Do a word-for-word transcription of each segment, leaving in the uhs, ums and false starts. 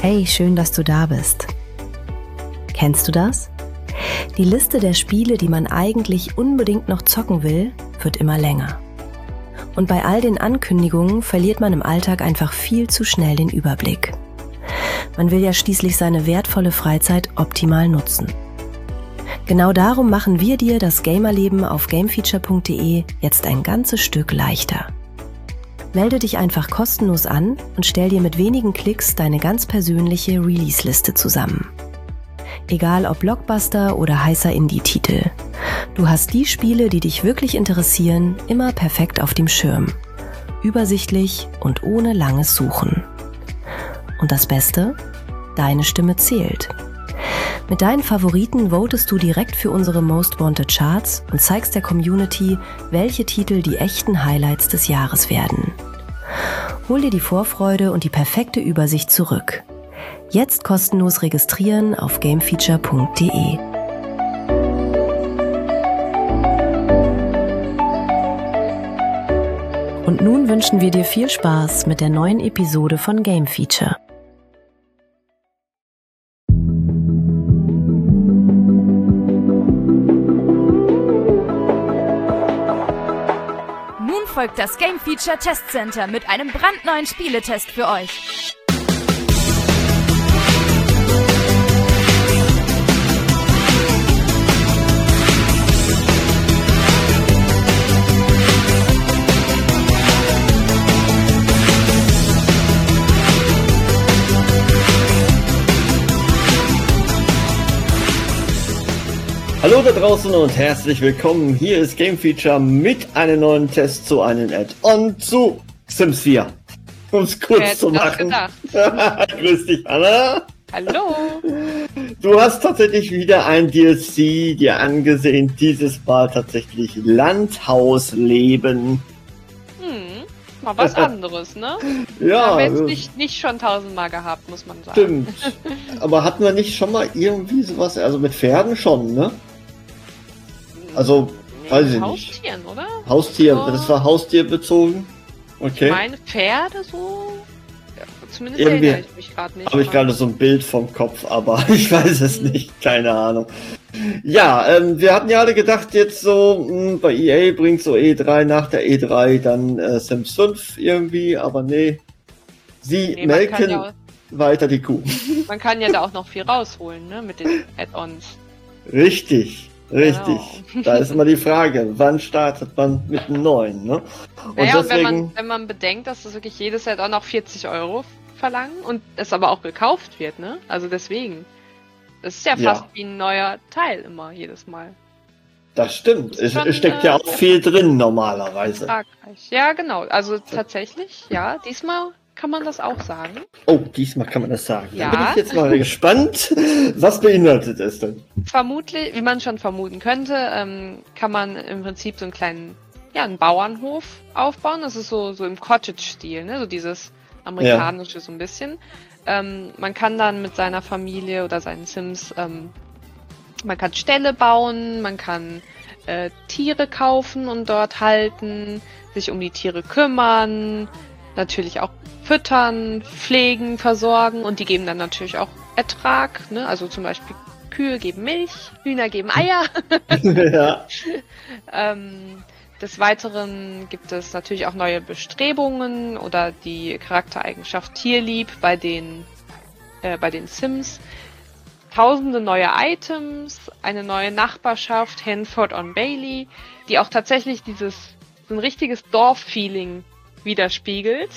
Hey, schön, dass du da bist. Kennst du das? Die Liste der Spiele, die man eigentlich unbedingt noch zocken will, wird immer länger. Und bei all den Ankündigungen verliert man im Alltag einfach viel zu schnell den Überblick. Man will ja schließlich seine wertvolle Freizeit optimal nutzen. Genau darum machen wir dir das Gamerleben auf gamefeature punkt de jetzt ein ganzes Stück leichter. Melde dich einfach kostenlos an und stell dir mit wenigen Klicks deine ganz persönliche Release-Liste zusammen. Egal ob Blockbuster oder heißer Indie-Titel. Du hast die Spiele, die dich wirklich interessieren, immer perfekt auf dem Schirm. Übersichtlich und ohne langes Suchen. Und das Beste? Deine Stimme zählt. Mit deinen Favoriten votest du direkt für unsere Most Wanted Charts und zeigst der Community, welche Titel die echten Highlights des Jahres werden. Hol dir die Vorfreude und die perfekte Übersicht zurück. Jetzt kostenlos registrieren auf gamefeature punkt de. Und nun wünschen wir dir viel Spaß mit der neuen Episode von Game Feature. Nun folgt das Game Feature Test Center mit einem brandneuen Spieletest für euch. Hallo da draußen und herzlich willkommen. Hier ist Game Feature mit einem neuen Test zu einem Add-on zu Sims vier. Um es kurz Wer zu hätte machen. das Grüß dich, Anna. Hallo. Du hast tatsächlich wieder ein D L C dir angesehen. Dieses Mal tatsächlich Landhausleben. Hm, mal was anderes, ne? Ja, Haben wir jetzt nicht, nicht schon tausendmal gehabt, muss man sagen. stimmt. Aber hatten wir nicht schon mal irgendwie sowas, also mit Pferden schon, ne? Also, weiß ich nicht. Haustieren, oder? Haustier, So. das war haustierbezogen. Okay. Meine Pferde so? Ja, zumindest Irgendwie erinnere ich mich gerade nicht. Habe ich gerade so ein Bild vom Kopf, aber ich weiß es nicht, keine Ahnung. Ja, ähm, wir hatten ja alle gedacht, jetzt so, mh, bei E A bringt so E drei nach der E drei dann äh, Sims fünf irgendwie, aber nee. Sie Nee, man kann melken ja- weiter die Kuh. Man kann ja da auch noch viel rausholen, ne? Mit den Add-ons. Richtig, richtig. Genau. Da ist immer die Frage, wann startet man mit einem neuen, ne? Und Naja, und wenn deswegen, man, wenn man bedenkt, dass das wirklich jedes Add-on auch vierzig Euro verlangen und es aber auch gekauft wird, ne? Also deswegen. Das ist ja Ja. fast wie ein neuer Teil immer, jedes Mal. das stimmt, es, schon, es steckt ja äh, auch viel drin normalerweise. Fragreich. Ja, genau. Also tatsächlich, ja, diesmal kann man das auch sagen. Oh, diesmal kann man das sagen. Ja. Da bin ich jetzt mal gespannt. Was beinhaltet es denn? Vermutlich, wie man schon vermuten könnte, ähm, kann man im Prinzip so einen kleinen, ja, einen Bauernhof aufbauen. Das ist so, so im Cottage-Stil, ne? So dieses amerikanische so ein bisschen. Ähm, man kann dann mit seiner Familie oder seinen Sims, ähm, man kann Ställe bauen, man kann äh, Tiere kaufen und dort halten, sich um die Tiere kümmern, natürlich auch füttern, pflegen, versorgen und die geben dann natürlich auch Ertrag, ne? Also zum Beispiel Kühe geben Milch, Hühner geben Eier. Ja. ähm, des Weiteren gibt es natürlich auch neue Bestrebungen oder die Charaktereigenschaft Tierlieb bei den, äh, bei den Sims. Tausende neue Items, eine neue Nachbarschaft, Hanford on Bailey, die auch tatsächlich dieses, so ein richtiges Dorf-Feeling widerspiegelt.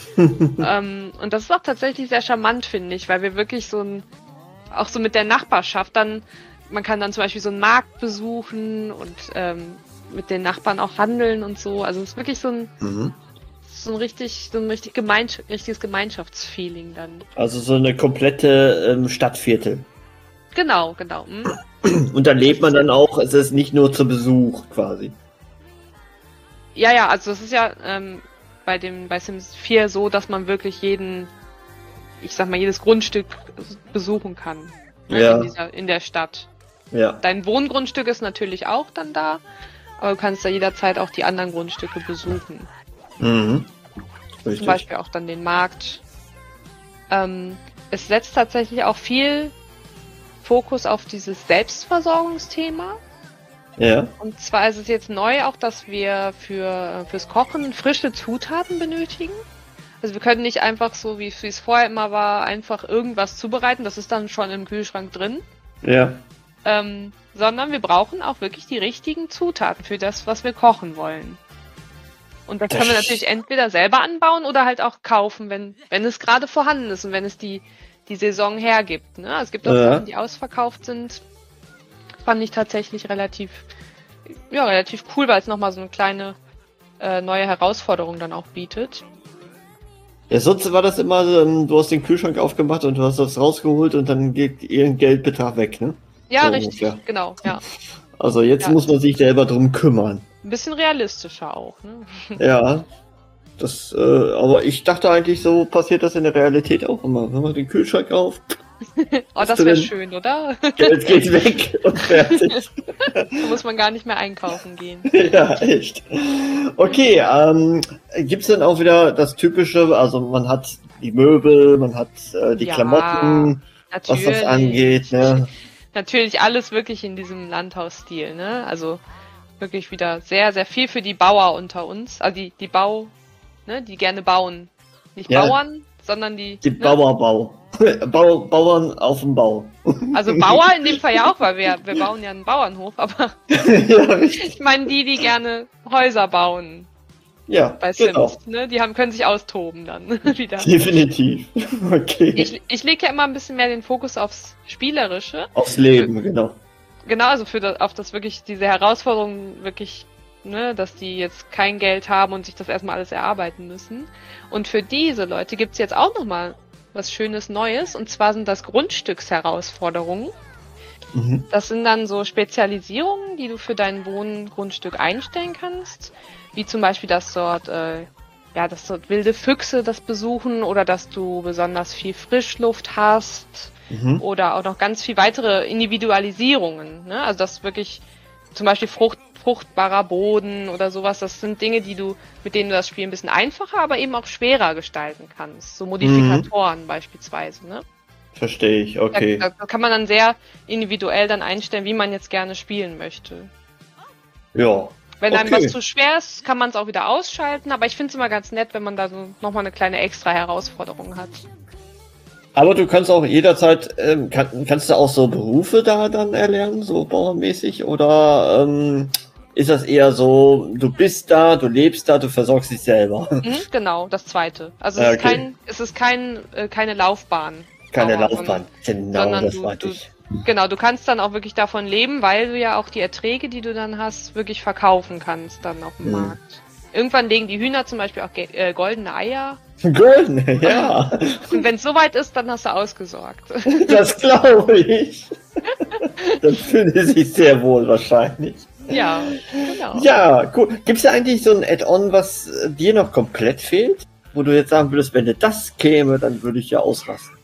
ähm, und das ist auch tatsächlich sehr charmant, finde ich, weil wir wirklich so ein, auch so mit der Nachbarschaft dann, man kann dann zum Beispiel so einen Markt besuchen und ähm, mit den Nachbarn auch handeln und so. Also es ist wirklich so ein, Mhm. so ein richtig, so ein richtig Gemeins- richtiges Gemeinschaftsfeeling dann. Also so eine komplette ähm, Stadtviertel. Genau, genau. Hm? Und dann lebt man dann auch, es ist nicht nur zu Besuch quasi. Ja, ja, also es ist ja ähm, bei dem bei Sims vier so, dass man wirklich jeden, ich sag mal, jedes Grundstück besuchen kann. Ne, Ja. in, dieser, in der Stadt. Ja. Dein Wohngrundstück ist natürlich auch dann da, aber du kannst da jederzeit auch die anderen Grundstücke besuchen. Mhm. Richtig. Zum Beispiel auch dann den Markt. Ähm, es setzt tatsächlich auch viel Fokus auf dieses Selbstversorgungsthema. Ja. Und zwar ist es jetzt neu auch, dass wir für fürs Kochen frische Zutaten benötigen. Also wir können nicht einfach so, wie es vorher immer war, einfach irgendwas zubereiten. Das ist dann schon im Kühlschrank drin. Ja. Ähm, sondern wir brauchen auch wirklich die richtigen Zutaten für das, was wir kochen wollen. Und das, das können wir natürlich entweder selber anbauen oder halt auch kaufen, wenn, wenn es gerade vorhanden ist und wenn es die, die Saison hergibt. Ne? Es gibt auch ja. Sachen, die ausverkauft sind. Fand ich tatsächlich relativ, ja, relativ cool, weil es nochmal so eine kleine äh, neue Herausforderung dann auch bietet. Ja, sonst war das immer, ähm, du hast den Kühlschrank aufgemacht und du hast das rausgeholt und dann geht ihren Geldbetrag weg, ne? Ja, so richtig, ungefähr. Genau, ja. Also jetzt ja. muss man sich selber drum kümmern. Ein bisschen realistischer auch, ne? Ja, das, äh, aber ich dachte eigentlich, so passiert das in der Realität auch immer. Wenn man den Kühlschrank auf. Oh, das wäre schön, oder? Geld geht weg und fertig. Da muss man gar nicht mehr einkaufen gehen. Ja, echt. Okay, ähm, gibt's denn auch wieder das Typische, also man hat die Möbel, man hat äh, die ja, Klamotten, natürlich. was das angeht, ne? Natürlich alles wirklich in diesem Landhausstil, ne? Also wirklich wieder sehr, sehr viel für die Bauer unter uns. Also die, die Bau, ne, die gerne bauen. Nicht Ja. Bauern, sondern die. Die ne? Bauerbau. Bau, Bauern auf dem Bau. Also Bauer in dem Fall ja auch, weil wir, wir bauen ja einen Bauernhof, aber Ja, richtig. ich meine die, die gerne Häuser bauen Ja, bei genau. Sims, ne? Die haben, können sich austoben dann wieder. Definitiv. Okay. Ich, ich lege ja immer ein bisschen mehr den Fokus aufs Spielerische. Aufs Leben, genau. Genau, also für das, auf das wirklich, diese Herausforderung wirklich, ne, dass die jetzt kein Geld haben und sich das erstmal alles erarbeiten müssen. Und für diese Leute gibt's jetzt auch nochmal was Schönes Neues, und zwar sind das Grundstücksherausforderungen. Mhm. Das sind dann so Spezialisierungen, die du für dein Wohngrundstück einstellen kannst, wie zum Beispiel, dass dort, äh, ja, dass dort wilde Füchse das besuchen oder dass du besonders viel Frischluft hast. Mhm. Oder auch noch ganz viel weitere Individualisierungen, ne? Also das wirklich zum Beispiel Frucht, fruchtbarer Boden oder sowas, das sind Dinge, die du, mit denen du das Spiel ein bisschen einfacher, aber eben auch schwerer gestalten kannst. So Modifikatoren mhm. beispielsweise, ne? Verstehe ich, okay. Da, da kann man dann sehr individuell dann einstellen, wie man jetzt gerne spielen möchte. Ja. Wenn okay. einem was zu schwer ist, kann man es auch wieder ausschalten, aber ich finde es immer ganz nett, wenn man da so nochmal eine kleine extra Herausforderung hat. Aber du kannst auch jederzeit, ähm, kann, kannst du auch so Berufe da dann erlernen, so bauernmäßig? Oder ähm, ist das eher so, du bist da, du lebst da, du versorgst dich selber? Mhm, genau, das zweite. Also es okay. ist kein, es ist kein, äh, keine Laufbahn. Keine Bauer, Laufbahn, genau, sondern das du, meinte du, ich. Genau, du kannst dann auch wirklich davon leben, weil du ja auch die Erträge, die du dann hast, wirklich verkaufen kannst dann auf dem Mhm. Markt. Irgendwann legen die Hühner zum Beispiel auch ge- äh, goldene Eier. Golden, ja. Und wenn es soweit ist, dann hast du ausgesorgt. Das glaube ich. Dann fühlen sie sich sehr wohl wahrscheinlich. Ja, genau. Ja, cool. Gibt es da eigentlich so ein Add-on, was äh, dir noch komplett fehlt? Wo du jetzt sagen würdest, wenn dir das käme, dann würde ich ja ausrasten.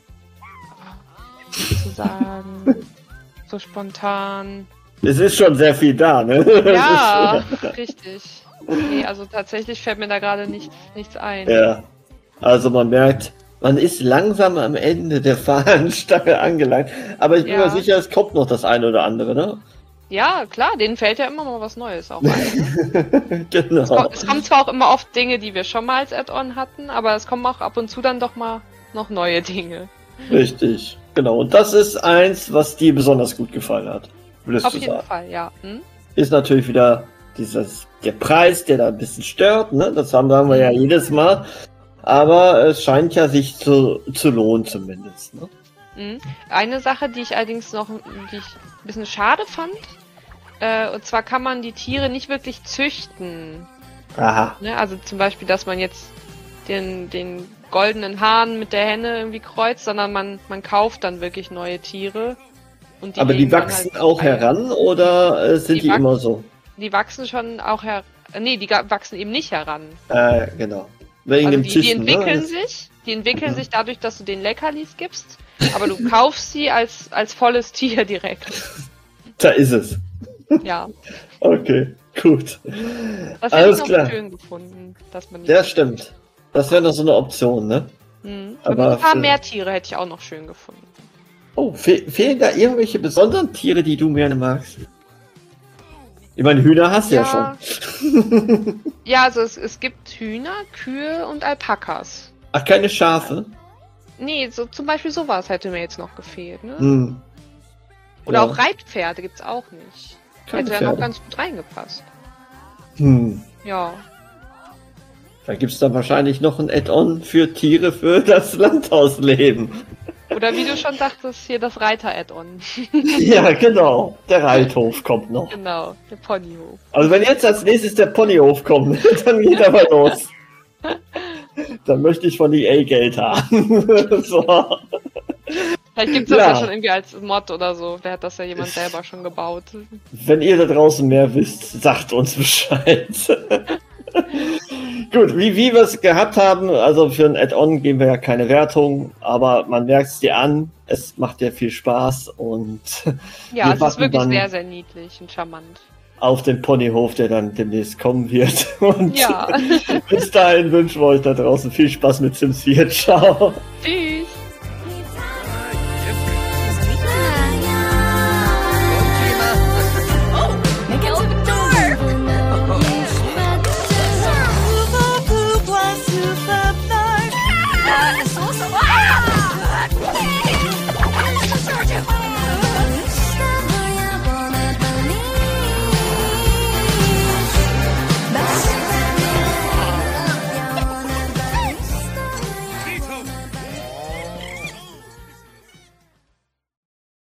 Zu sagen, so spontan. Es ist schon sehr viel da, ne? Ja, richtig. Nee, also tatsächlich fällt mir da gerade nichts, nichts ein. Ja. Also man merkt, man ist langsam am Ende der Fahnenstange angelangt. Aber ich bin Ja. mir sicher, es kommt noch das eine oder andere, ne? Ja, klar, denen fällt ja immer mal was Neues auch ein. Genau. Es kommt, es kommen zwar auch immer oft Dinge, die wir schon mal als Add-on hatten, aber es kommen auch ab und zu dann doch mal noch neue Dinge. Richtig. Genau. Und das ist eins, was dir besonders gut gefallen hat. Würdest Auf du jeden sagen. Fall, ja. Hm? Ist natürlich wieder dieses, der Preis, der da ein bisschen stört, ne? Das haben sagen wir ja jedes Mal. Aber es scheint ja sich zu, zu lohnen zumindest, ne? Mhm. Eine Sache, die ich allerdings noch die ich ein bisschen schade fand, äh, und zwar kann man die Tiere nicht wirklich züchten. Aha. Ne? Also zum Beispiel, dass man jetzt den, den goldenen Hahn mit der Henne irgendwie kreuzt, sondern man, man kauft dann wirklich neue Tiere. Und die Aber die legen dann wachsen halt auch Eier. heran oder äh, sind Die die, wach- immer so? Die wachsen schon auch her... äh, Nee, die ga- wachsen eben nicht heran. Äh, genau. Wegen Also dem die, die Züchten, entwickeln ne? sich, die entwickeln Mhm. sich dadurch, dass du denen Leckerlis gibst, aber du kaufst sie als, als volles Tier direkt. Da ist es. Ja, Okay, gut. das hätte Alles ich noch klar. schön gefunden, dass man nicht. Ja, stimmt. Das wäre noch so eine Option, ne? Hm. Aber Aber ein paar für- mehr Tiere hätte ich auch noch schön gefunden. Oh, fe fehlen da irgendwelche besonderen Tiere, die du gerne magst? Ich meine, Hühner hast du ja, Ja. schon. Ja, also es, es gibt Hühner, Kühe und Alpakas. Ach, keine Schafe? Nee, so zum Beispiel sowas hätte mir jetzt noch gefehlt, ne? Hm. Oder Ja. auch Reitpferde gibt's auch nicht. Keine Hätte ja noch Pferde. ganz gut reingepasst. Hm. Ja. Da gibt es dann wahrscheinlich noch ein Add-on für Tiere für das Landhausleben. Oder wie du schon sagtest, hier das Reiter-Add-on. Ja, genau. Der Reithof kommt noch. Genau, der Ponyhof. Also wenn jetzt als nächstes der Ponyhof kommt, dann geht aber los. Dann möchte ich von E A Geld haben. So. Vielleicht gibt's das Ja. ja schon irgendwie als Mod oder so. Wer hat das ja jemand selber schon gebaut? Wenn ihr da draußen mehr wisst, sagt uns Bescheid. Gut, wie, wie wir es gehabt haben, also für ein Add-on geben wir ja keine Wertung, aber man merkt es dir an, es macht dir viel Spaß und Ja, wir es ist warten wirklich dann sehr, sehr niedlich und charmant. auf den Ponyhof, der dann demnächst kommen wird. Und Ja. bis dahin wünschen wir euch da draußen viel Spaß mit Sims vier. Ciao. Tschüss!